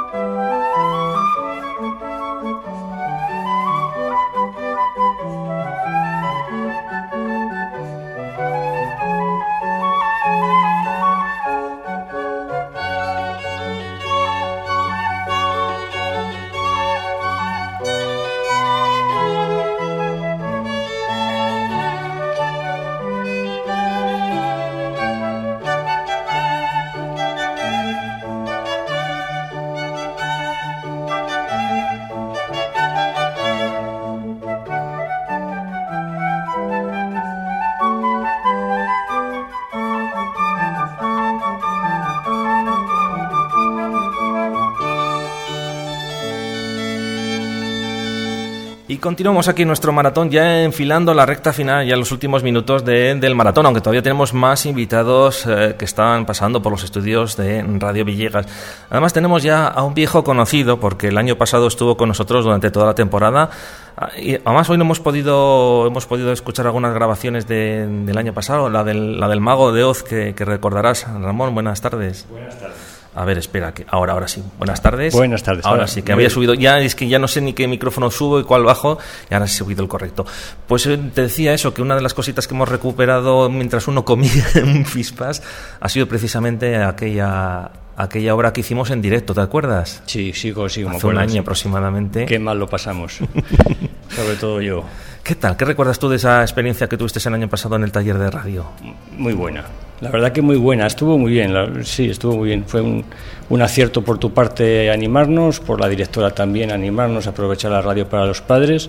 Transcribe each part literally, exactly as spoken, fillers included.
Y continuamos aquí en nuestro maratón, ya enfilando la recta final, ya los últimos minutos de, del maratón, aunque todavía tenemos más invitados eh, que están pasando por los estudios de Radio Villegas. Además tenemos ya a un viejo conocido, porque el año pasado estuvo con nosotros durante toda la temporada, y además hoy no hemos podido hemos podido escuchar algunas grabaciones de, del año pasado, la del, la del Mago de Oz, que, que recordarás. Ramón, buenas tardes. Buenas tardes. A ver, espera, que ahora, ahora sí. Buenas tardes. Buenas tardes. Ahora sí, que había subido, ya es que ya no sé ni qué micrófono subo y cuál bajo, y ahora he subido el correcto. Pues eh, te decía eso, que una de las cositas que hemos recuperado mientras uno comía en Fispas ha sido precisamente aquella aquella obra que hicimos en directo, ¿te acuerdas? Sí, sigo, sigo. Hace un año aproximadamente. Qué mal lo pasamos, sobre todo yo. ¿Qué tal? ¿Qué recuerdas tú de esa experiencia que tuviste el año pasado en el taller de radio? Muy buena. La verdad que muy buena, estuvo muy bien, la, sí, estuvo muy bien. Fue un, un acierto por tu parte animarnos, por la directora también animarnos, aprovechar la radio para los padres.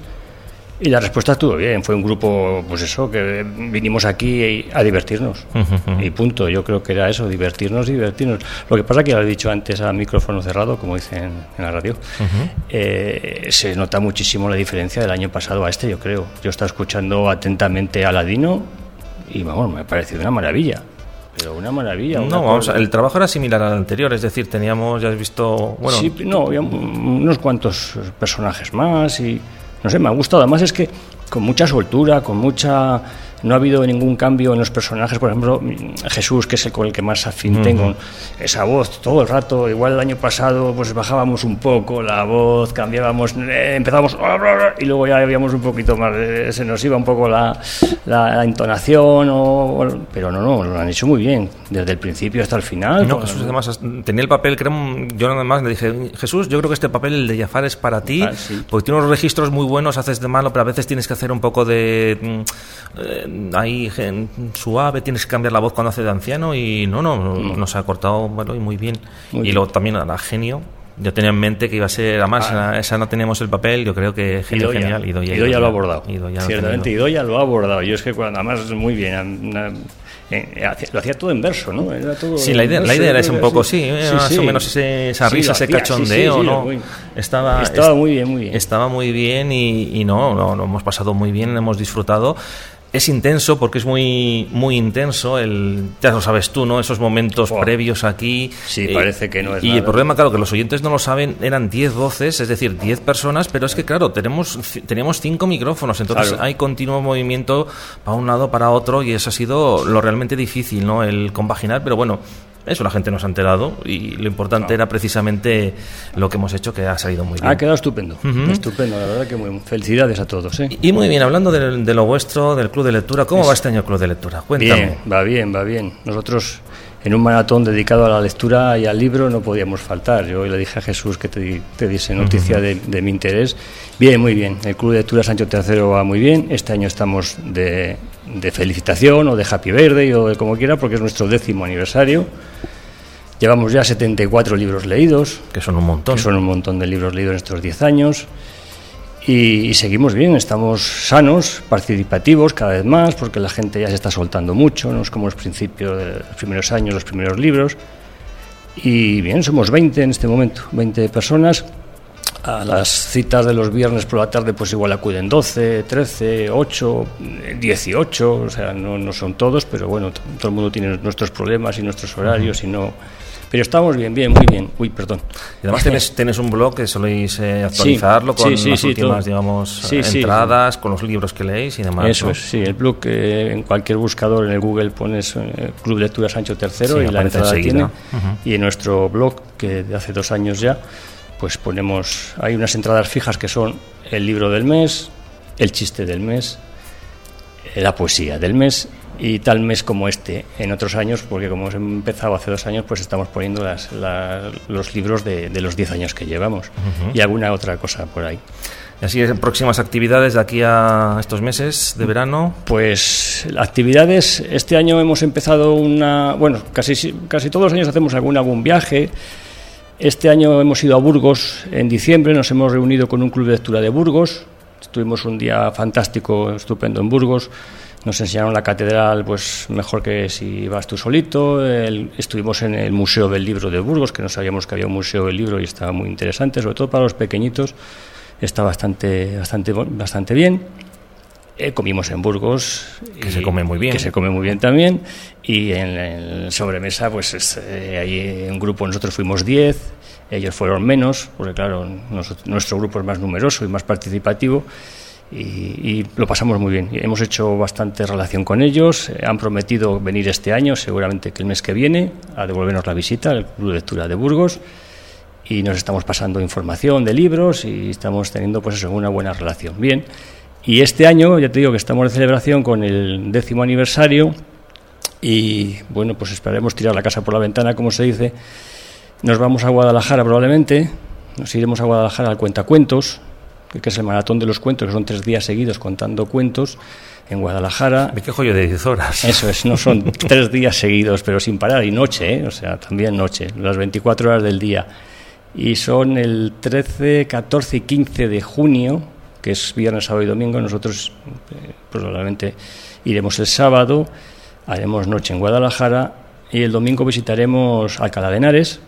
Y la respuesta estuvo bien, fue un grupo, pues eso, que vinimos aquí a divertirnos. Uh-huh. Y punto, yo creo que era eso, divertirnos y divertirnos. Lo que pasa que, ya lo he dicho antes a micrófono cerrado, como dicen en la radio, uh-huh. eh, se nota muchísimo la diferencia del año pasado a este, yo creo. Yo estaba escuchando atentamente a Ladino y, vamos, me ha parecido una maravilla. Pero una maravilla. Una no, vamos, el trabajo era similar al anterior, es decir, teníamos, ya has visto... Bueno, sí, no, había unos cuantos personajes más y... No sé, me ha gustado. Además es que con mucha soltura, con mucha... No ha habido ningún cambio en los personajes. Por ejemplo, Jesús, que es el con el que más afín uh-huh. tengo, esa voz todo el rato. Igual el año pasado pues bajábamos un poco la voz, cambiábamos, eh, empezábamos y luego ya habíamos un poquito más, eh, se nos iba un poco la, la, la entonación, o, pero no, no, lo han hecho muy bien, desde el principio hasta el final. No, Jesús además tenía el papel, creo, yo además le dije, Jesús, yo creo que este papel, el de Jafar, es para ti, ah, sí. porque tiene unos registros muy buenos, haces de malo, pero a veces tienes que hacer un poco de... Eh, ahí suave, tienes que cambiar la voz cuando hace de anciano y no, no, no. nos ha cortado bueno, y muy bien. Muy y bien. Luego también era genio. Yo tenía en mente que iba a ser, además, ah. esa no teníamos el papel, yo creo que genio Idoia. Genial. Idoia, Idoia, Idoia lo ha abordado. Idoia Ciertamente, Idoia lo ha abordado. Yo es que cuando, además, muy bien. Una, eh, lo hacía todo en verso, ¿no? Era todo sí, la idea, verso, la idea era ese un poco, sí, sí, sí más sí. o menos ese, esa risa, sí, ese cachondeo, sí, sí, sí, ¿no? Muy, estaba estaba est- muy bien, muy bien. Estaba muy bien y, y no, no, lo hemos pasado muy bien, hemos disfrutado. Es intenso porque es muy muy intenso, el ya lo sabes tú, ¿no? Esos momentos oh. previos aquí. Sí, eh, parece que no es Y nada. El problema, claro, que los oyentes no lo saben, eran diez voces, es decir, diez personas, pero es que, claro, tenemos teníamos cinco micrófonos, entonces claro. hay continuo movimiento para un lado, para otro, y eso ha sido lo realmente difícil, ¿no? El compaginar, pero bueno, eso la gente nos ha enterado y lo importante no. era precisamente lo que hemos hecho, que ha salido muy bien. Ha quedado estupendo, uh-huh. estupendo, la verdad que muy felicidades a todos. ¿eh? Y muy bien, hablando de, de lo vuestro, del Club de Lectura, ¿cómo es. va este año el Club de Lectura? Cuéntame. Bien, va bien, va bien. Nosotros en un maratón dedicado a la lectura y al libro no podíamos faltar. Yo le dije a Jesús que te, te diese noticia uh-huh. de, de mi interés. Bien, muy bien. El Club de Lectura Sancho tercero va muy bien. Este año estamos de, de felicitación o de Happy Birthday o de como quiera, porque es nuestro décimo aniversario. Llevamos ya setenta y cuatro libros leídos. Que son un montón. Que son un montón de libros leídos en estos diez años. Y, y seguimos bien, estamos sanos, participativos cada vez más, porque la gente ya se está soltando mucho, no es como los principios de los primeros años, los primeros libros. Y bien, somos veinte en este momento, veinte personas. A las citas de los viernes por la tarde pues igual acuden doce, trece, ocho, dieciocho, o sea, no, no son todos, pero bueno, t- todo el mundo tiene nuestros problemas y nuestros horarios uh-huh. y no, Pero estamos bien, bien, muy bien. Uy, perdón. Y además tenés, tenés un blog que soléis eh, actualizarlo sí, con sí, sí, las sí, últimas, todo. digamos, sí, entradas, sí. con los libros que leéis y demás. Eso ¿no? es, sí. El blog, eh, en cualquier buscador en el Google pones eh, Club Lectura Sancho tercero sí, y la entrada enseguida. tiene. Uh-huh. Y en nuestro blog, que de hace dos años ya, pues ponemos, hay unas entradas fijas que son el libro del mes, el chiste del mes, la poesía del mes y tal mes como este. En otros años, porque como hemos empezado hace dos años, pues estamos poniendo las, la, los libros de, de los diez años que llevamos uh-huh. y alguna otra cosa por ahí. Y así, próximas actividades de aquí a estos meses de verano. Pues actividades, este año hemos empezado una, bueno, casi, casi todos los años hacemos algún, algún viaje. Este año hemos ido a Burgos en diciembre, nos hemos reunido con un club de lectura de Burgos. Tuvimos un día fantástico, estupendo en Burgos. Nos enseñaron la catedral, pues mejor que si vas tú solito. El, estuvimos en el Museo del Libro de Burgos, que no sabíamos que había un museo del libro y estaba muy interesante, sobre todo para los pequeñitos. Está bastante, bastante, bastante bien. Eh, comimos en Burgos. Que y, se come muy bien. Que se come muy bien también. Y en, en sobremesa, pues es, eh, ahí un grupo, nosotros fuimos diez, ellos fueron menos, porque claro, nosotros, nuestro grupo es más numeroso y más participativo. Y, y lo pasamos muy bien. Hemos hecho bastante relación con ellos, eh, han prometido venir este año, seguramente que el mes que viene, a devolvernos la visita al Club de Lectura de Burgos, y nos estamos pasando información de libros y estamos teniendo pues eso, una buena relación. Bien, y este año, ya te digo que estamos de celebración con el décimo aniversario y bueno, pues esperaremos tirar la casa por la ventana, como se dice. Nos vamos a Guadalajara probablemente, nos iremos a Guadalajara al Cuentacuentos, que es el maratón de los cuentos, que son tres días seguidos contando cuentos en Guadalajara. ¿De qué joyo de diez horas? Eso es, no son tres días seguidos, pero sin parar, y noche, ¿eh? O sea, también noche, las veinticuatro horas del día. Y son el trece, catorce y quince de junio, que es viernes, sábado y domingo. Nosotros eh, probablemente iremos el sábado, haremos noche en Guadalajara y el domingo visitaremos Alcalá de Henares.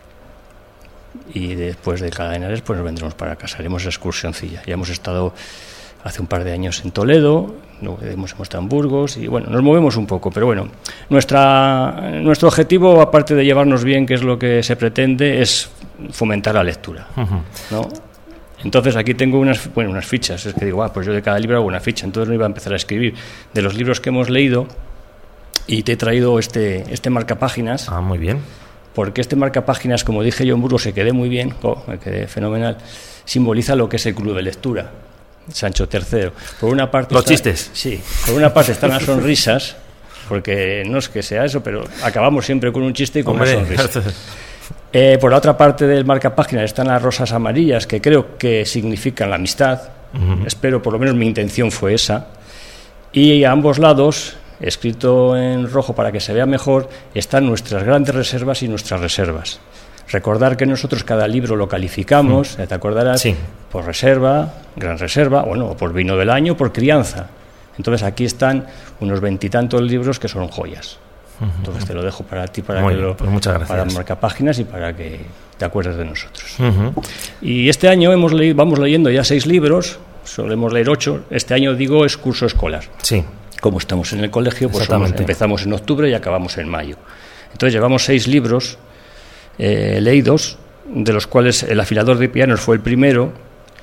Y después de Alcalá de Henares pues nos vendremos para casa, haremos la excursioncilla. Ya hemos estado hace un par de años en Toledo, hemos estado en Burgos y bueno, nos movemos un poco, pero bueno, nuestra, nuestro objetivo, aparte de llevarnos bien, que es lo que se pretende, es fomentar la lectura, uh-huh. ¿no? Entonces aquí tengo unas, bueno, unas fichas, es que digo, ah, pues yo de cada libro hago una ficha, entonces no iba a empezar a escribir de los libros que hemos leído y te he traído este, este marcapáginas. Ah, muy bien. Porque este marcapáginas, como dije yo en Burgos, se quedé muy bien, oh, me quedé fenomenal, simboliza lo que es el club de lectura, Sancho tercero. Por una parte los está, chistes. Sí, por una parte están las sonrisas, porque no es que sea eso, pero acabamos siempre con un chiste y con Hombre, una sonrisa. Eh, por la otra parte del marcapáginas están las rosas amarillas, que creo que significan la amistad. Uh-huh. Espero, por lo menos mi intención fue esa. Y a ambos lados, escrito en rojo para que se vea mejor, están nuestras grandes reservas y nuestras reservas. Recordar que nosotros cada libro lo calificamos, ¿te acordarás? Sí. Por reserva, gran reserva, bueno, por vino del año, por crianza. Entonces aquí están unos veintitantos libros que son joyas. Uh-huh. Entonces te lo dejo para ti, para Muy que bien, lo, pues muchas gracias. para marcar páginas y para que te acuerdes de nosotros. Uh-huh. Y este año hemos leído, vamos leyendo ya seis libros, solemos leer ocho. Este año digo es curso escolar. Sí. Como estamos en el colegio, pues somos, empezamos en octubre y acabamos en mayo. Entonces llevamos seis libros eh, leídos, de los cuales El afilador de pianos fue el primero,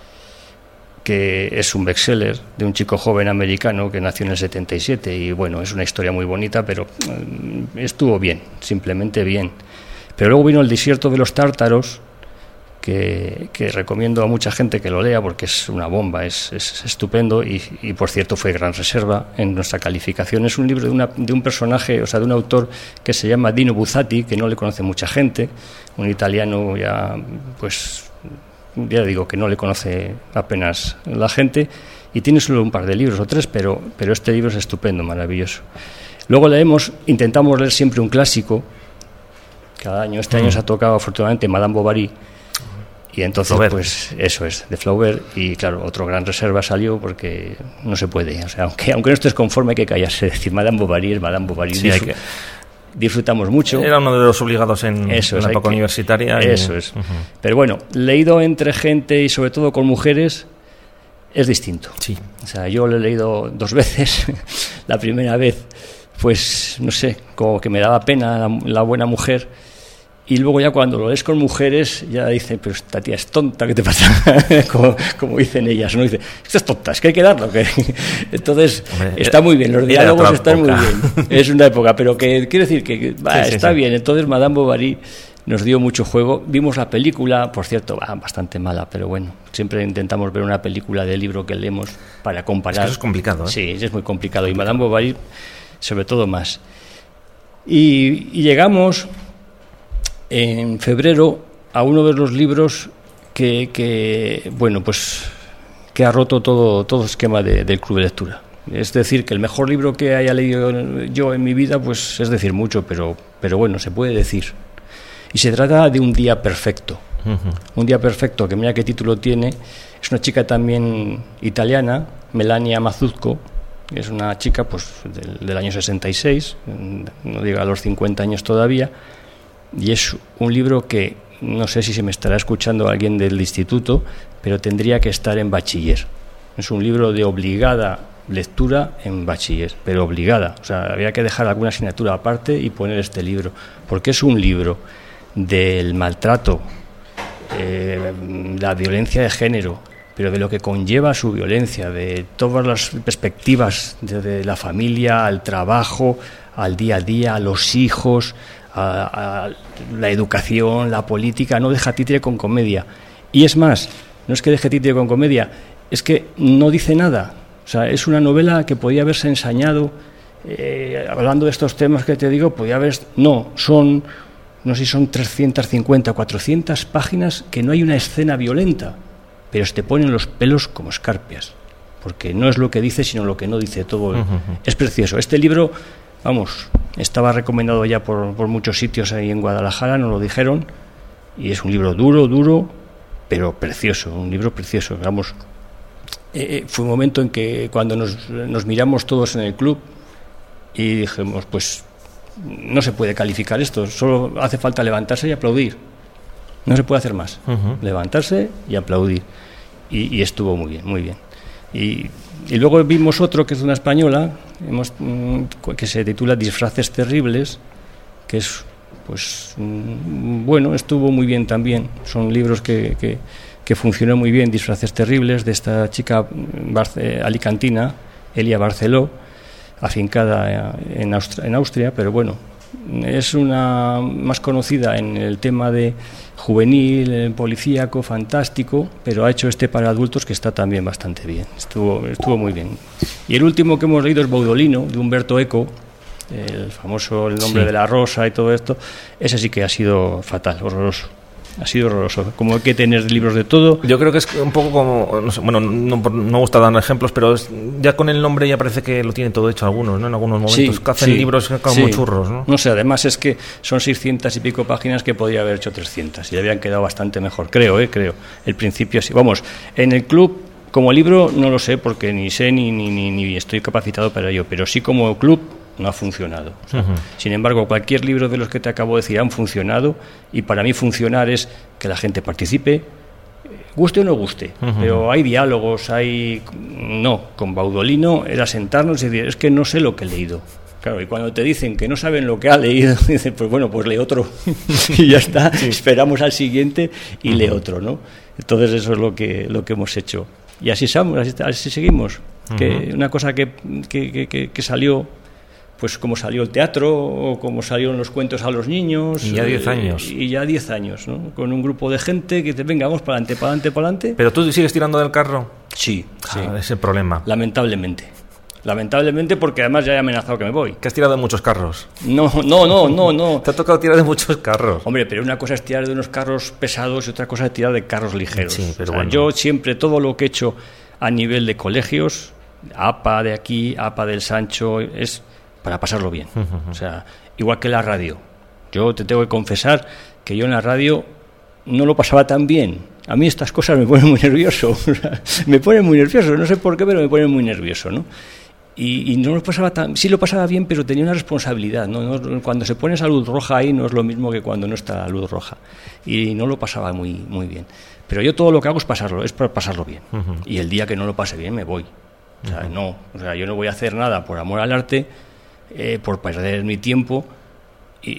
que es un bestseller de un chico joven americano que nació en el setenta y siete y bueno, es una historia muy bonita, pero eh, estuvo bien, simplemente bien. Pero luego vino El desierto de los tártaros, Que, que recomiendo a mucha gente que lo lea porque es una bomba, es, es estupendo y, y por cierto fue gran reserva en nuestra calificación. Es un libro de, una, de un personaje, o sea, de un autor que se llama Dino Buzzati, que no le conoce mucha gente, un italiano ya, pues, ya digo que no le conoce apenas la gente y tiene solo un par de libros o tres, pero, pero este libro es estupendo, maravilloso. Luego leemos, intentamos leer siempre un clásico, cada año, este mm. año se ha tocado afortunadamente Madame Bovary. Y entonces, Flaubert. Pues eso es, de Flaubert, y claro, otro gran reserva salió porque no se puede, o sea, aunque, aunque no estés conforme hay que callarse, decir Madame Bovary es Madame Bovary, sí, hay que... disfrutamos mucho. Era uno de los obligados en, eso en es, la época que... universitaria. Eso y... es, uh-huh. Pero bueno, leído entre gente y sobre todo con mujeres es distinto. Sí. O sea, yo lo he leído dos veces, la primera vez, pues no sé, como que me daba pena la, la buena mujer. Y luego ya cuando lo lees con mujeres, ya dicen, pero esta tía es tonta, ¿qué te pasa? como, como dicen ellas, ¿no? Dice, esto es tonta, es que hay que darlo. Que... Entonces, Hombre, está muy bien, los diálogos están muy bien. Es una época, pero que quiero decir que bah, sí, sí, está sí. bien. Entonces, Madame Bovary nos dio mucho juego. Vimos la película, por cierto, bah, bastante mala, pero bueno, siempre intentamos ver una película del libro que leemos para comparar. Es que eso es complicado, ¿eh? Sí, es muy complicado. Y Madame Bovary, sobre todo más. Y, y llegamos... en febrero a uno de los libros que, que bueno pues que ha roto todo todo esquema de, del club de lectura. Es decir, que el mejor libro que haya leído yo en mi vida, pues es decir mucho, pero pero bueno, se puede decir. Y se trata de Un día perfecto. Uh-huh. Un día perfecto, que mira qué título tiene. Es una chica también italiana, Melania Mazzuzco. Es una chica pues del, del año sesenta y seis, no llega a los cincuenta años todavía. Y es un libro que no sé si se me estará escuchando alguien del instituto, pero tendría que estar en bachiller. Es un libro de obligada lectura en bachiller, pero obligada. O sea, había que dejar alguna asignatura aparte y poner este libro, porque es un libro del maltrato, eh, la violencia de género, pero de lo que conlleva su violencia, de todas las perspectivas, desde la familia al trabajo, al día a día, a los hijos... A, a la educación, la política. No deja títere con comedia. Y es más, no es que deje títere con comedia, es que no dice nada. O sea, es una novela que podía haberse ensañado, eh, hablando de estos temas que te digo, podía haber... No, son, no sé si son trescientas cincuenta, cuatrocientas páginas que no hay una escena violenta, pero te ponen los pelos como escarpias, porque no es lo que dice, sino lo que no dice todo. Uh-huh. Es precioso. Este libro... Vamos, estaba recomendado ya por, por muchos sitios ahí en Guadalajara, nos lo dijeron, y es un libro duro, duro, pero precioso, un libro precioso. Vamos, eh, fue un momento en que cuando nos, nos miramos todos en el club y dijimos, pues no se puede calificar esto, solo hace falta levantarse y aplaudir, no se puede hacer más, uh-huh. levantarse y aplaudir, y, y estuvo muy bien, muy bien. Y, y luego vimos otro que es una española, hemos, que se titula Disfraces terribles, que es, pues, bueno, estuvo muy bien también. Son libros que, que, que funcionó muy bien. Disfraces terribles, de esta chica barce, alicantina, Elia Barceló, afincada en Austria, en Austria, pero bueno, es una más conocida en el tema de juvenil, policíaco, fantástico, pero ha hecho este para adultos que está también bastante bien, estuvo, estuvo muy bien. Y el último que hemos leído es Baudolino, de Umberto Eco, el famoso El nombre sí. de la rosa y todo esto. Ese sí que ha sido fatal, horroroso. Ha sido horroroso. Como hay que tener libros de todo. Yo creo que es un poco como, no sé, bueno, no, no me gusta dar ejemplos, pero es, ya con el nombre ya parece que lo tienen todo hecho algunos, ¿no? En algunos momentos sí, que hacen sí, libros como sí. churros, ¿no? No sé, además es que son seiscientas y pico páginas que podría haber hecho trescientas y le habían quedado bastante mejor, creo, ¿eh? Creo. El principio sí. Vamos, en el club, como libro, no lo sé, porque ni sé ni, ni, ni, ni estoy capacitado para ello, pero sí como club no ha funcionado. O sea, uh-huh. Sin embargo, cualquier libro de los que te acabo de decir han funcionado, y para mí funcionar es que la gente participe, guste o no guste, uh-huh. pero hay diálogos, hay... No, con Baudolino era sentarnos y decir, es que no sé lo que he leído. Claro, y cuando te dicen que no saben lo que ha leído, dicen, pues bueno, pues lee otro y ya está, sí. Esperamos al siguiente y uh-huh. lee otro, ¿no? Entonces eso es lo que, lo que hemos hecho. Y así, estamos, así, así seguimos. Uh-huh. Que una cosa que, que, que, que salió... pues como salió el teatro, o como salieron los cuentos a los niños. Y ya diez años. Y ya diez años, ¿no? Con un grupo de gente que te venga, vamos para adelante, para adelante, para adelante. ¿Pero tú sigues tirando del carro? Sí, sí. Ah, ese problema. Lamentablemente. Lamentablemente, porque además ya he amenazado que me voy. ¿Que has tirado de muchos carros? No, no, no, no, no. Te ha tocado tirar de muchos carros. Hombre, pero una cosa es tirar de unos carros pesados y otra cosa es tirar de carros ligeros. Sí, pero o sea, bueno. Yo siempre, todo lo que he hecho a nivel de colegios, A P A de aquí, A P A del Sancho, es... para pasarlo bien. Uh-huh. O sea, igual que la radio. Yo te tengo que confesar que yo en la radio no lo pasaba tan bien. A mí estas cosas me ponen muy nervioso. Me ponen muy nervioso, no sé por qué, pero me ponen muy nervioso, ¿no? Y, y no lo pasaba tan... Sí lo pasaba bien, pero tenía una responsabilidad, ¿no? No, cuando se pone esa luz roja ahí no es lo mismo que cuando no está la luz roja. Y no lo pasaba muy, muy bien. Pero yo todo lo que hago es pasarlo, es para pasarlo bien. Uh-huh. Y el día que no lo pase bien me voy. O sea, uh-huh. no. O sea, yo no voy a hacer nada por amor al arte... Eh, por perder mi tiempo, y,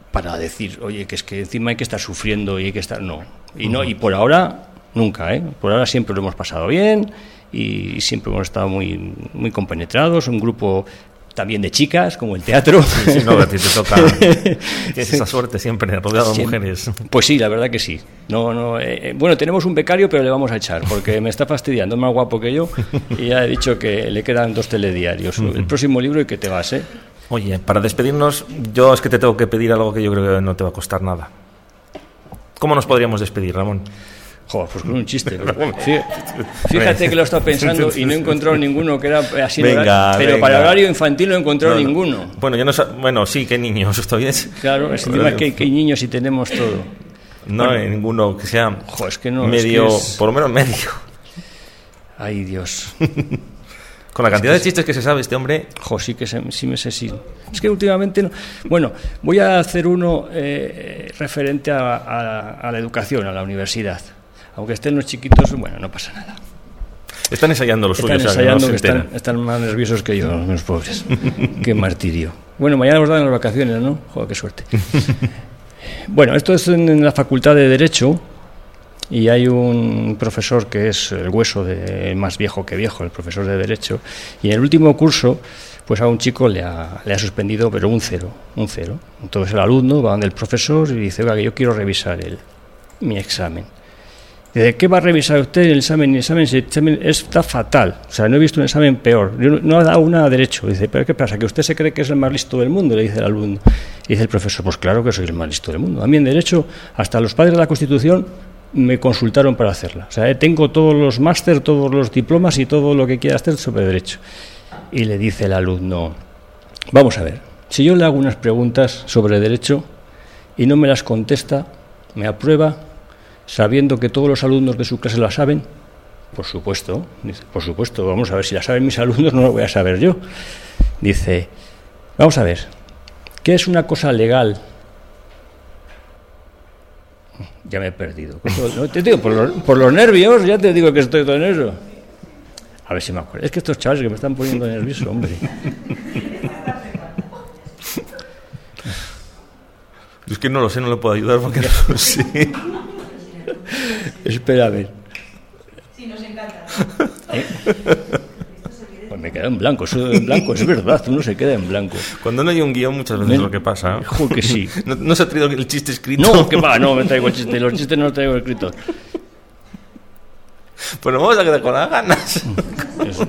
para decir, oye, que es que encima hay que estar sufriendo y hay que estar... No, y, no, y por ahora, nunca, ¿eh? Por ahora siempre lo hemos pasado bien y siempre hemos estado muy, muy compenetrados, un grupo... también de chicas, como el teatro. Sí, sí, no, a ti te toca. Tienes esa suerte siempre, rodeado de mujeres. Pues sí, la verdad que sí. No, no, eh, bueno, tenemos un becario, pero le vamos a echar, porque me está fastidiando, es más guapo que yo, y ya he dicho que le quedan dos telediarios. Uh-huh. El próximo libro y que te vas, ¿eh? Oye, para despedirnos, yo es que te tengo que pedir algo que yo creo que no te va a costar nada. ¿Cómo nos podríamos despedir, Ramón? Joder, pues con un chiste. Fíjate que lo he estado pensando y no he encontrado ninguno que era así. Venga, horario, pero venga. para horario infantil no he encontrado no, no. ninguno. Bueno, yo no sé, bueno, sí, ¿qué niños? ¿Esto bien? Claro, es encima que, que hay niños y tenemos todo. No bueno, hay ninguno que sea jo, es que no, medio, es que es... por lo menos medio. Ay, Dios. Con la cantidad es que de chistes que se sabe este hombre... Jo, sí que se, sí me sé, sí. Es que últimamente... No. Bueno, voy a hacer uno eh, referente a, a, a la educación, a la universidad. Aunque estén los chiquitos, bueno, no pasa nada. Están ensayando los están suyos. Ensayando, o sea, que no que se están, están más nerviosos que yo, los pobres. Qué martirio. Bueno, mañana nos dan las vacaciones, ¿no? Joder, qué suerte. Bueno, esto es en, en la Facultad de Derecho y hay un profesor que es el hueso de, más viejo que viejo, el profesor de Derecho, y en el último curso pues a un chico le ha, le ha suspendido, pero un cero, un cero. Entonces el alumno va donde el profesor y dice, oiga, que yo quiero revisar el, mi examen. Dice, ¿qué va a revisar usted el examen? El examen, el examen está fatal, o sea, no he visto un examen peor, no, no ha dado una a derecho. Dice, ¿pero qué pasa? ¿Que usted se cree que es el más listo del mundo? Le dice el alumno. Y dice el profesor, pues claro que soy el más listo del mundo. A mí en Derecho, hasta los padres de la Constitución me consultaron para hacerla. O sea, tengo todos los máster, todos los diplomas y todo lo que quiera hacer sobre Derecho. Y le dice el alumno, vamos a ver, si yo le hago unas preguntas sobre Derecho y no me las contesta, me aprueba, sabiendo que todos los alumnos de su clase la saben. Por supuesto, dice, por supuesto, vamos a ver, si la saben mis alumnos no lo voy a saber yo. Dice, vamos a ver, ¿qué es una cosa legal? Ya me he perdido. No, te digo, por los, por los nervios, ya te digo que estoy todo en eso. A ver si me acuerdo. Es que estos chavales que me están poniendo nervioso, hombre. Es que no lo sé, no le puedo ayudar porque no lo sé. Espera a ver. Sí, nos encanta. ¿Eh? Pues me queda en blanco, eso en blanco, es verdad, uno se queda en blanco. Cuando no hay un guión muchas veces es lo que pasa. Joder, que sí. ¿No, no se ha traído el chiste escrito? No, que va, no me traigo el chiste, los chistes no los traigo escritos. Pues nos vamos a quedar con las ganas. Eso.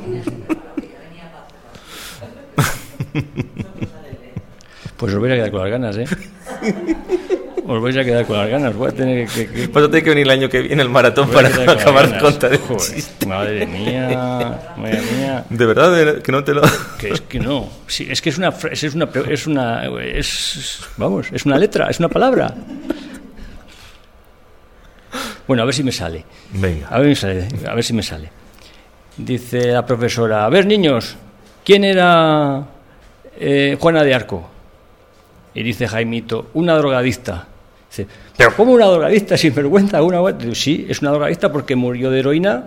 Pues os vais a quedar con las ganas, ¿eh? Os vais a quedar con las ganas. Voy a tener que... que, que... Pues tiene que venir el año que viene el maratón para acabar con contar el chiste. Madre mía, madre mía. De verdad, de, que no te lo... Que es que no. Sí, es que es una... Es una... Es una es, vamos, es una letra, es una palabra. Bueno, a ver si me sale. Venga. A ver, me sale, a ver si me sale. Dice la profesora, a ver, niños, ¿quién era eh, Juana de Arco? Y dice Jaimito, una drogadicta. Dice, ¿pero cómo una drogadicta sin vergüenza? Una... Digo, sí, es una drogadicta porque murió de heroína.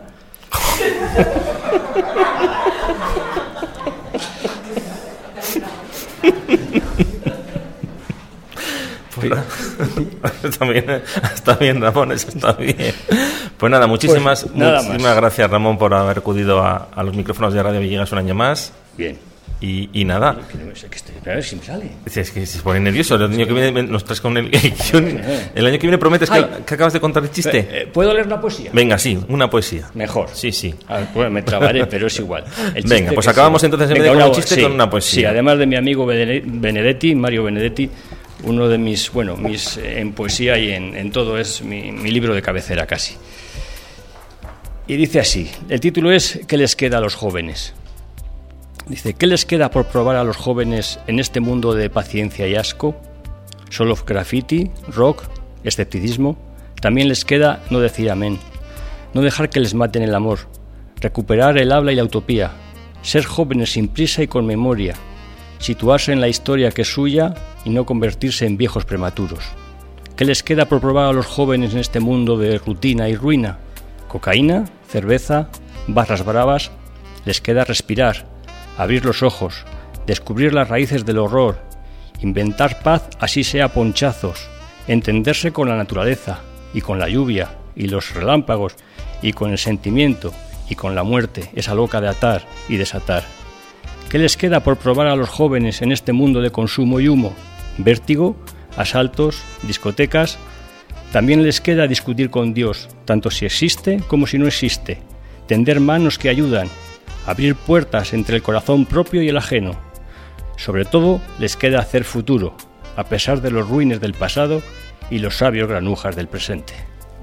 Está bien, está bien, Ramón, eso está bien. Pues nada, muchísimas, pues nada muchísimas más. gracias, Ramón, por haber acudido a, a los micrófonos de Radio Villegas un año más. Bien. Y, y nada. A ver si me sale. Es que se pone nervioso. El año que viene nos traes con el guión. El año que viene prometes que, que acabas de contar el chiste. ¿Puedo leer la poesía? Venga, sí, una poesía. Mejor. Sí, sí. A ver, pues me trabaré, pero es igual. Venga, pues acabamos sí. entonces en vez de con un chiste sí, con una poesía. Sí, además de mi amigo Benedetti, Mario Benedetti, uno de mis, bueno, mis en poesía y en, en todo es mi, mi libro de cabecera casi. Y dice así, el título es ¿qué les queda a los jóvenes? Dice, ¿qué les queda por probar a los jóvenes en este mundo de paciencia y asco? Solo graffiti, rock, escepticismo. También les queda no decir amén, no dejar que les maten el amor, recuperar el habla y la utopía, ser jóvenes sin prisa y con memoria, situarse en la historia que es suya y no convertirse en viejos prematuros. ¿Qué les queda por probar a los jóvenes en este mundo de rutina y ruina? Cocaína, cerveza, barras bravas. Les queda respirar, abrir los ojos, descubrir las raíces del horror inventar paz así sea ponchazos, entenderse con la naturaleza y con la lluvia y los relámpagos y con el sentimiento y con la muerte, esa loca de atar y desatar. ¿Qué les queda por probar a los jóvenes en este mundo de consumo y humo? Vértigo, asaltos, discotecas. También les queda discutir con Dios, tanto si existe como si no existe, tender manos que ayudan, abrir puertas entre el corazón propio y el ajeno. Sobre todo, les queda hacer futuro, a pesar de los ruines del pasado y los sabios granujas del presente.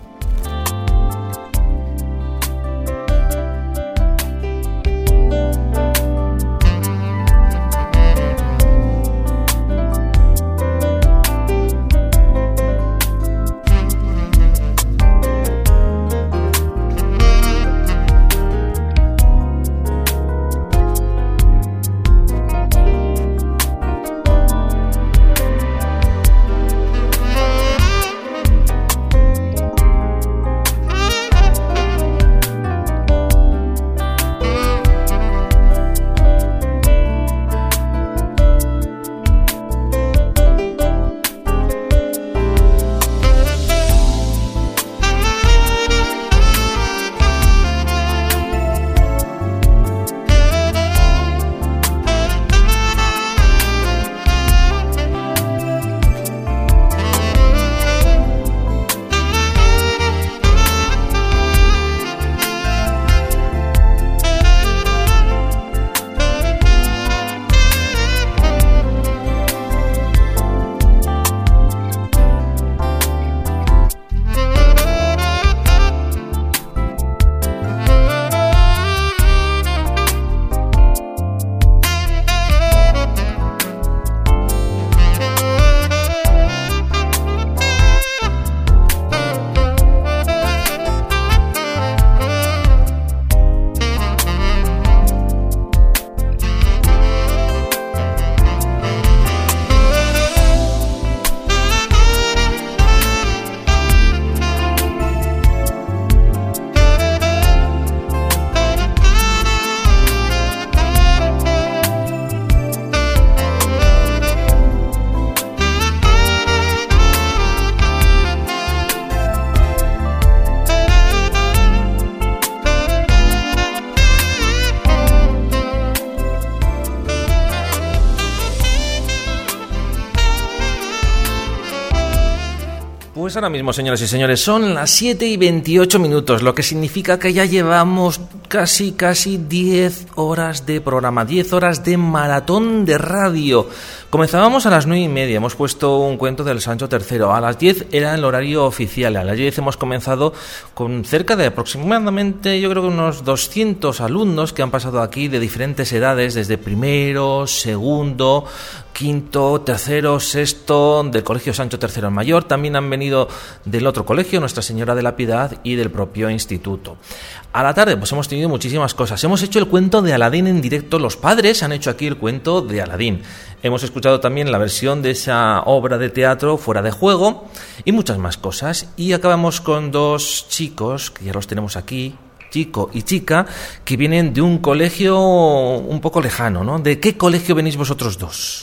Pues ahora mismo, señoras y señores, son las siete y veintiocho minutos, lo que significa que ya llevamos casi, casi diez horas de programa, diez horas de maratón de radio. Comenzábamos a las nueve y media, hemos puesto un cuento del Sancho tercero, a las diez era el horario oficial, a las diez hemos comenzado con cerca de aproximadamente, yo creo que unos doscientos alumnos que han pasado aquí de diferentes edades, desde primero, segundo, quinto, tercero, sexto, del Colegio Sancho tercero el Mayor, también han venido del otro colegio, Nuestra Señora de la Piedad, y del propio instituto. A la tarde pues hemos tenido muchísimas cosas, hemos hecho el cuento de Aladín en directo, los padres han hecho aquí el cuento de Aladín, hemos escuchado también la versión de esa obra de teatro Fuera de Juego y muchas más cosas, y acabamos con dos chicos que ya los tenemos aquí, chico y chica, que vienen de un colegio un poco lejano, ¿no? ¿De qué colegio venís vosotros dos?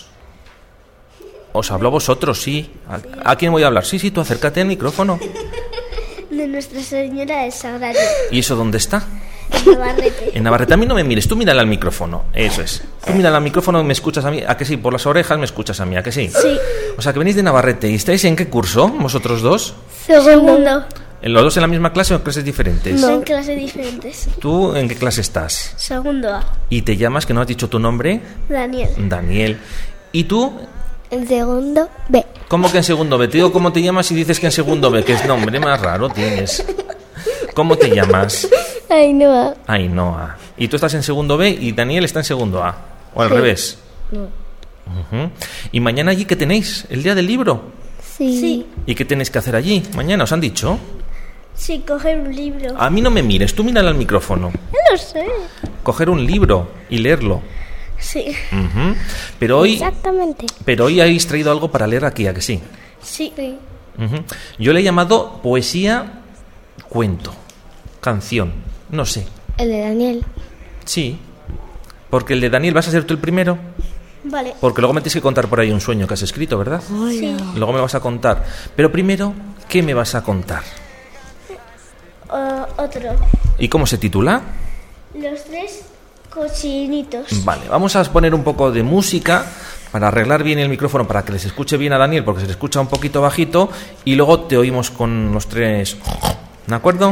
Os hablo vosotros, sí. ¿A, ¿A quién voy a hablar? Sí, sí, tú acércate al micrófono. De Nuestra Señora del Sagrario. ¿Y eso dónde está? En Navarrete. En Navarrete. A mí no me mires, tú mírale al micrófono. Eso es. Tú mírale al micrófono y me escuchas a mí. ¿A que sí? Por las orejas me escuchas a mí. ¿A que sí? Sí. O sea, que venís de Navarrete. ¿Y estáis en qué curso, vosotros dos? Segundo. ¿Los dos en la misma clase o en clases diferentes? No, en clases diferentes. ¿Tú en qué clase estás? Segundo A. ¿Y te llamas, que no has dicho tu nombre? Daniel. Daniel. ¿Y tú? En segundo B. ¿Cómo que en segundo B? Te digo cómo te llamas y dices que en segundo B, que es nombre más raro tienes. ¿Cómo te llamas? Ainhoa. Ainhoa. ¿Y tú estás en segundo B y Daniel está en segundo A? ¿O al Sí. revés? No. Uh-huh. ¿Y mañana allí qué tenéis? ¿El día del libro? Sí. Sí. ¿Y qué tenéis que hacer allí? ¿Mañana os han dicho? Sí, coger un libro. A mí no me mires, tú mírale al micrófono. No lo sé. Coger un libro y leerlo. Sí. Uh-huh. Pero hoy, Exactamente. pero hoy habéis traído algo para leer aquí, ¿a que sí? Sí. Uh-huh. Yo le he llamado poesía, cuento, canción, no sé. El de Daniel. Sí, porque el de Daniel, ¿vas a ser tú el primero? Vale. Porque luego me tienes que contar por ahí un sueño que has escrito, ¿verdad? Sí. Luego me vas a contar. Pero primero, ¿qué me vas a contar? O- otro. ¿Y cómo se titula? Los tres cochinitos. Vale, vamos a poner un poco de música para arreglar bien el micrófono, para que les escuche bien a Daniel, porque se le escucha un poquito bajito, y luego te oímos con los tres. ¿De acuerdo?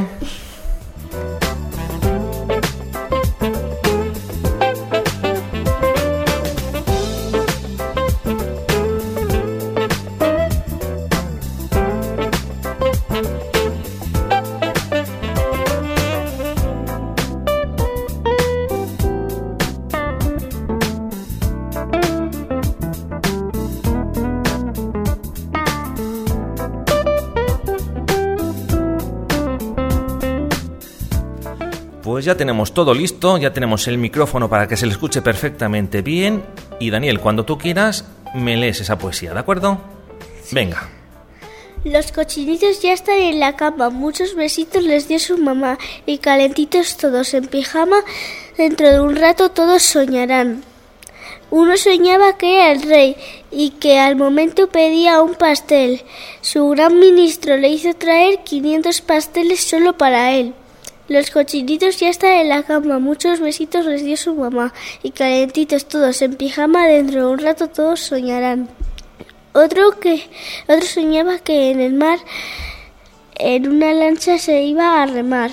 Pues ya tenemos todo listo, ya tenemos el micrófono para que se le escuche perfectamente bien. Y Daniel, cuando tú quieras, me lees esa poesía, ¿de acuerdo? Venga. Los cochinitos ya están en la cama, muchos besitos les dio su mamá y calentitos todos en pijama, dentro de un rato todos soñarán. Uno soñaba que era el rey y que al momento pedía un pastel. Su gran ministro le hizo traer quinientos pasteles solo para él. Los cochinitos ya están en la cama, muchos besitos les dio su mamá y calentitos todos en pijama, dentro de un rato todos soñarán. Otro que otro soñaba que en el mar en una lancha se iba a remar.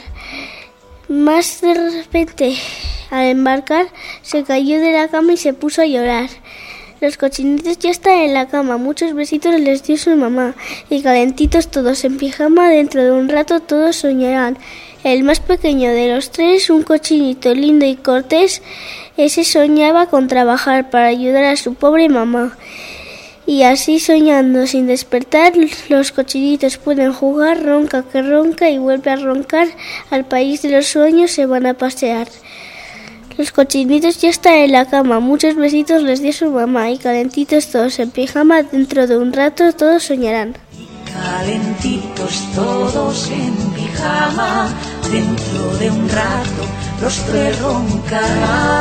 Más de repente, al embarcar, se cayó de la cama y se puso a llorar. Los cochinitos ya están en la cama, muchos besitos les dio su mamá y calentitos todos en pijama, dentro de un rato todos soñarán. El más pequeño de los tres, un cochinito lindo y cortés, ese soñaba con trabajar para ayudar a su pobre mamá. Y así soñando sin despertar, los cochinitos pueden jugar, ronca que ronca y vuelve a roncar, al país de los sueños se van a pasear. Los cochinitos ya están en la cama, muchos besitos les dio su mamá y calentitos todos en pijama, dentro de un rato todos soñarán. Calentitos todos en pijama, dentro de un rato los tres roncarán.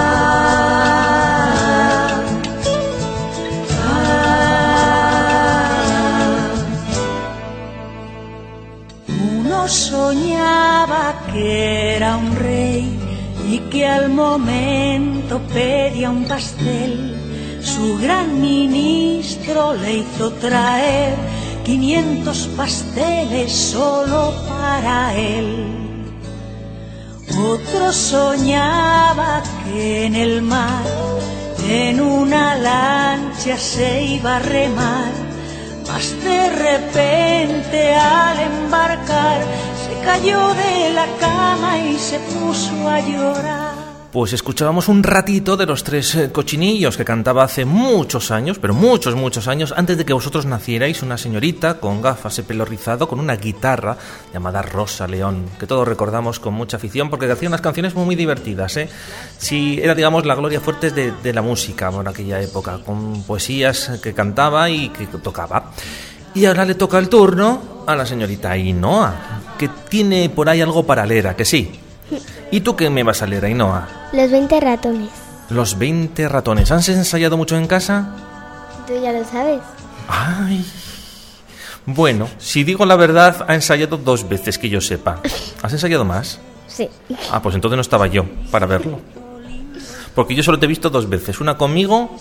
Ah. Uno soñaba que era un rey y que al momento pedía un pastel. Su gran ministro le hizo traer quinientos pasteles solo para él. Otro soñaba que en el mar, en una lancha se iba a remar, mas de repente al embarcar se cayó de la cama y se puso a llorar. Pues escuchábamos un ratito de los tres eh, cochinillos que cantaba hace muchos años, pero muchos, muchos años, antes de que vosotros nacierais, una señorita con gafas y pelo rizado, con una guitarra llamada Rosa León, que todos recordamos con mucha afición porque hacía unas canciones muy, muy divertidas, ¿eh? Sí, era, digamos, la Gloria Fuertes de, de la música en aquella época, con poesías que cantaba y que tocaba. Y ahora le toca el turno a la señorita Ainhoa, que tiene por ahí algo para leer, ¿a que sí? ¿Y tú qué me vas a leer, Ainhoa? Los veinte ratones. Los veinte ratones. ¿Has ensayado mucho en casa? Tú ya lo sabes. Ay. Bueno, si digo la verdad, ha ensayado dos veces que yo sepa. ¿Has ensayado más? Sí. Ah, pues entonces no estaba yo para verlo. Porque yo solo te he visto dos veces. Una conmigo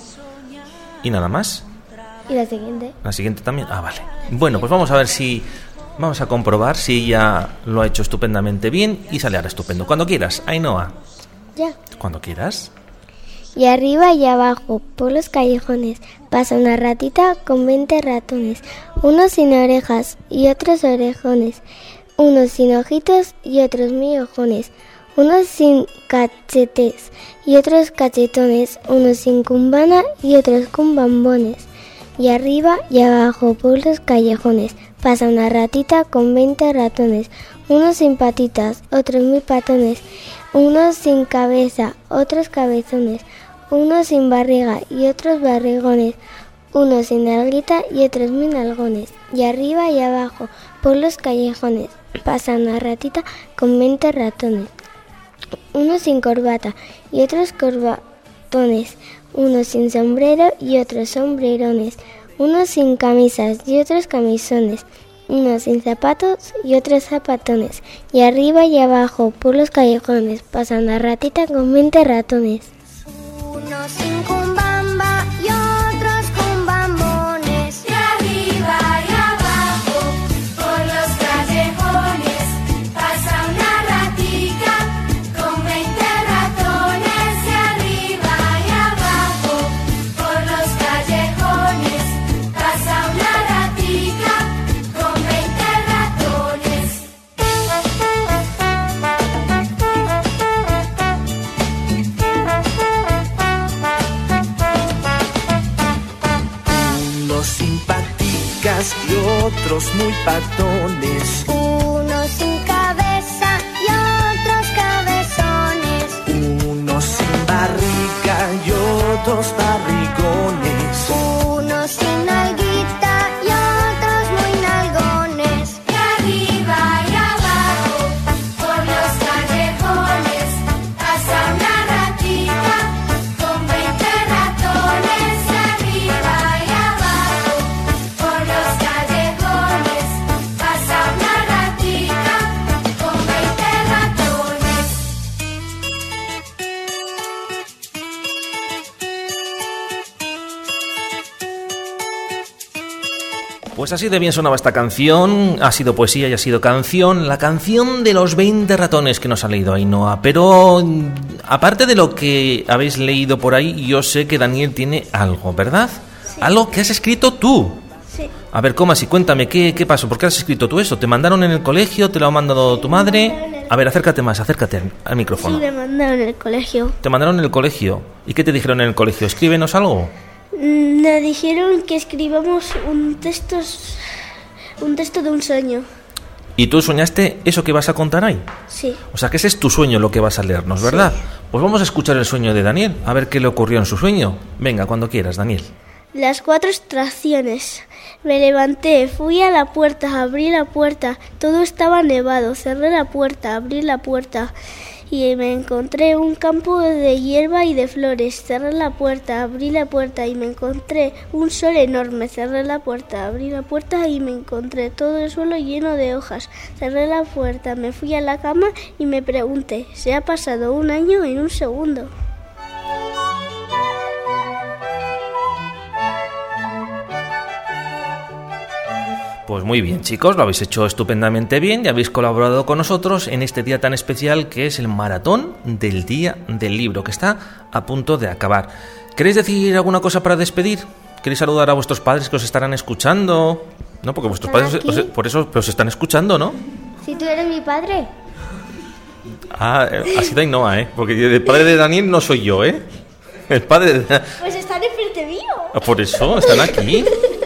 y nada más. ¿Y la siguiente? La siguiente también. Ah, vale. Bueno, pues vamos a ver si... Vamos a comprobar si ella lo ha hecho estupendamente bien y sale ahora estupendo. Cuando quieras, Ainhoa. Ya. Cuando quieras. Y arriba y abajo, por los callejones, pasa una ratita con veinte ratones, unos sin orejas y otros orejones, unos sin ojitos y otros muy ojones, unos sin cachetes y otros cachetones, unos sin cumbana y otros con bambones. Y arriba y abajo, por los callejones, pasa una ratita con veinte ratones, unos sin patitas, otros muy patones, unos sin cabeza, otros cabezones, unos sin barriga y otros barrigones, unos sin nalguita y otros muy nalgones. Y arriba y abajo, por los callejones, pasa una ratita con veinte ratones, unos sin corbata y otros corbatones, unos sin sombrero y otros sombrerones, unos sin camisas y otros camisones, unos sin zapatos y otros zapatones, y arriba y abajo por los callejones pasa una ratita con veinte ratones. Unos sin cumbamba y otros con bambones, de arriba y abajo por los callejones pasa una ratita con veinte ratones, de arriba y abajo por los callejones pasa una ratita con veinte ratones. Unos simpaticas y otros muy patones, unos sin cabeza y otros cabezones, unos sin barriga y otros barrigones, unos sin nalguita y otros muy nalgones, De arriba y abajo por los callejones pasa una ratita con veinte ratones, de arriba y abajo por los callejones pasa una ratita con veinte ratones. Pues así de bien sonaba esta canción, ha sido poesía y ha sido canción, la canción de los veinte ratones que nos ha leído Ainhoa. Pero aparte de lo que habéis leído por ahí, yo sé que Daniel tiene algo, ¿verdad? Sí. Algo que has escrito tú. Sí. A ver, ¿cómo así? Cuéntame, ¿qué, qué pasó? ¿Por qué has escrito tú eso? ¿Te mandaron en el colegio? ¿Te lo ha mandado tu madre? A ver, acércate más, acércate al- al Sí, micrófono. me mandaron en el colegio. Te mandaron en el colegio. ¿Y qué te dijeron en el colegio? Escríbenos algo. Mm, Me dijeron que escribamos un texto, un texto de un sueño. ¿Y tú soñaste eso que vas a contar ahí? Sí. O sea, que ese es tu sueño, lo que vas a leernos, ¿verdad? Pues vamos a escuchar el sueño de Daniel, a ver qué le ocurrió en su sueño. Venga, cuando quieras, Daniel. Las cuatro estaciones. Me levanté, fui a la puerta, abrí la puerta. Todo estaba nevado. Cerré la puerta, abrí la puerta. Y me encontré un campo de hierba y de flores. Cerré la puerta, abrí la puerta y me encontré un sol enorme. Cerré la puerta, abrí la puerta y me encontré todo el suelo lleno de hojas. Cerré la puerta, me fui a la cama y me pregunté, ¿se ha pasado un año en un segundo? Pues muy bien, chicos, lo habéis hecho estupendamente bien y habéis colaborado con nosotros en este día tan especial que es el maratón del Día del Libro, que está a punto de acabar. ¿Queréis decir alguna cosa para despedir? ¿Queréis saludar a vuestros padres que os estarán escuchando? No, porque vuestros ¿Están padres, aquí? os- por eso, pero os están escuchando, ¿no? Si tú eres mi padre. Ah, eh, ha sido Ainhoa, ¿eh? Porque el padre de Daniel no soy yo, ¿eh? El padre de... Pues están enfrente mío. Por eso, están aquí.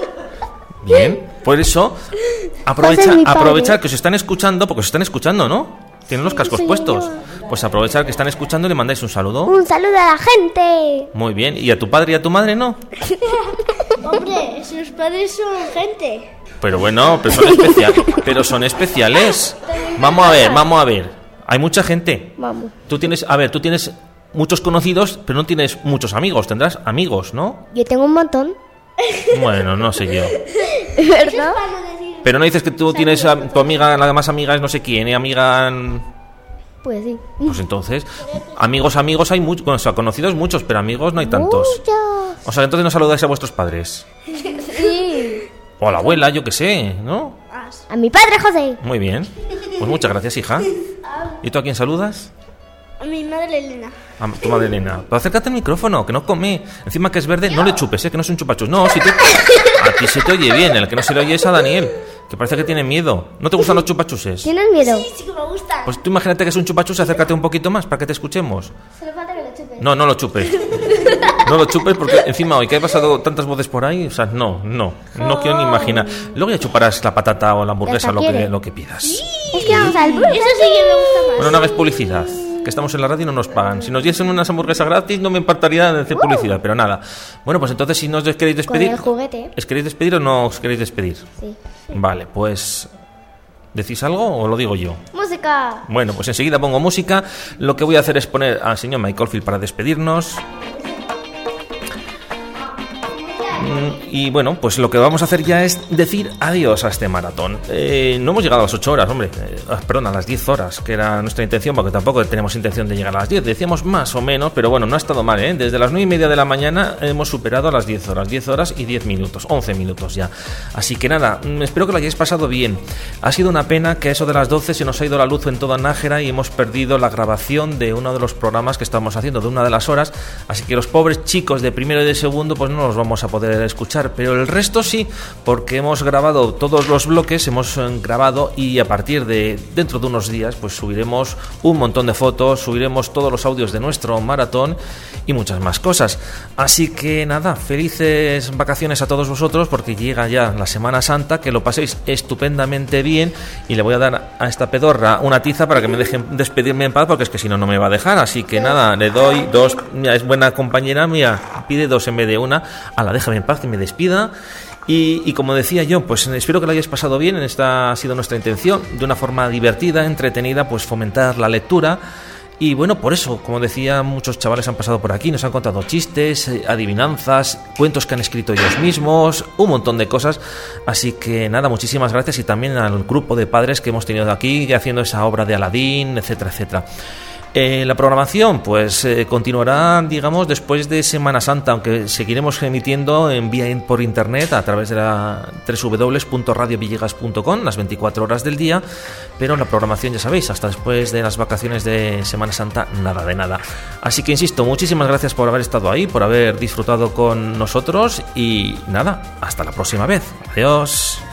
Bien, por eso aprovecha, José es mi padre. aprovechar que os están escuchando, porque os están escuchando, ¿no? Tienen los cascos soy puestos. yo. Pues aprovechar que están escuchando y le mandáis un saludo. Un saludo a la gente. Muy bien, ¿y a tu padre y a tu madre no? Hombre, sus padres son gente. Pero bueno, pero son especiales. Pero son especiales. Vamos a ver, vamos a ver. Hay mucha gente. Vamos. Tú tienes, a ver, tú tienes muchos conocidos, pero no tienes muchos amigos. Tendrás amigos, ¿no? Yo tengo un montón. Bueno, no sé yo. ¿Verdad? Pero no dices que tú tienes a tu amiga, la más amiga es no sé quién, y amiga... Pues sí. Pues entonces, amigos, amigos hay muchos, bueno, o sea, conocidos muchos, pero amigos no hay tantos. Muchos. O sea, entonces no saludáis a vuestros padres. Sí. O a la abuela, yo qué sé, ¿no? A mi padre José. Muy bien. Pues muchas gracias, hija. ¿Y tú a quién saludas? A mi madre Elena. A tu madre Elena. Pero acércate al micrófono, que no come. Encima que es verde, no le chupes, ¿eh? Que no es un chupachus. No, si te... a ti se te oye bien. El que no se le oye es a Daniel, que parece que tiene miedo. ¿No te gustan los chupachuses? ¿Tienes miedo? Sí, sí que me gusta. Pues tú imagínate que es un chupachus, acércate un poquito más para que te escuchemos. Solo falta que lo chupes. No, no lo chupes. No lo chupes porque encima hoy que he pasado tantas voces por ahí, o sea, no, no, no quiero ni imaginar. Luego ya chuparás la patata o la hamburguesa, lo que, quiere. lo que pidas. Es que vamos al burger. Eso sí que me gusta más. Bueno, no hagas publicidad, que estamos en la radio y no nos pagan. Si nos diesen unas hamburguesas gratis no me importaría de hacer publicidad, pero nada. Bueno, pues entonces si no os queréis Con despedir... el juguete. ¿Os queréis despedir o no os queréis despedir? Sí. Vale, pues... ¿Decís algo o lo digo yo? Música. Bueno, pues enseguida pongo música. Lo que voy a hacer es poner al señor Mike Oldfield para despedirnos. Y bueno, pues lo que vamos a hacer ya es decir adiós a este maratón. Eh, no hemos llegado a las ocho horas, hombre, eh, perdón, a las diez horas, que era nuestra intención, porque tampoco tenemos intención de llegar a las diez. Decíamos más o menos, pero bueno, no ha estado mal, ¿eh? Desde las nueve y media de la mañana hemos superado a las diez horas, diez horas y diez minutos, once minutos ya. Así que nada, espero que lo hayáis pasado bien. Ha sido una pena que a eso de las doce se nos ha ido la luz en toda Nájera y hemos perdido la grabación de uno de los programas que estamos haciendo, de una de las horas, así que los pobres chicos de primero y de segundo pues no los vamos a poder escuchar, pero el resto sí, porque hemos grabado todos los bloques, hemos grabado y a partir de dentro de unos días pues subiremos un montón de fotos, subiremos todos los audios de nuestro maratón y muchas más cosas. Así que nada, felices vacaciones a todos vosotros, porque llega ya la Semana Santa, que lo paséis estupendamente bien, y le voy a dar a esta pedorra una tiza para que me dejen despedirme en paz, porque es que si no, no me va a dejar. Así que nada, le doy dos, mira, es buena compañera mía, pide dos en vez de una. A la déjame en paz, que me despida. Y, y como decía yo, pues espero que lo hayáis pasado bien. Esta ha sido nuestra intención, de una forma divertida, entretenida, pues fomentar la lectura. Y bueno, por eso, como decía, muchos chavales han pasado por aquí, nos han contado chistes, adivinanzas, cuentos que han escrito ellos mismos, un montón de cosas. Así que nada, muchísimas gracias, y también al grupo de padres que hemos tenido aquí haciendo esa obra de Aladín, etcétera, etcétera. Eh, la programación pues eh, continuará, digamos, después de Semana Santa, aunque seguiremos emitiendo en vía in, por internet a través de la doble u doble u doble u punto radio villegas punto com las veinticuatro horas del día, pero la programación, ya sabéis, hasta después de las vacaciones de Semana Santa, nada de nada. Así que insisto, muchísimas gracias por haber estado ahí, por haber disfrutado con nosotros, y nada, hasta la próxima vez. Adiós.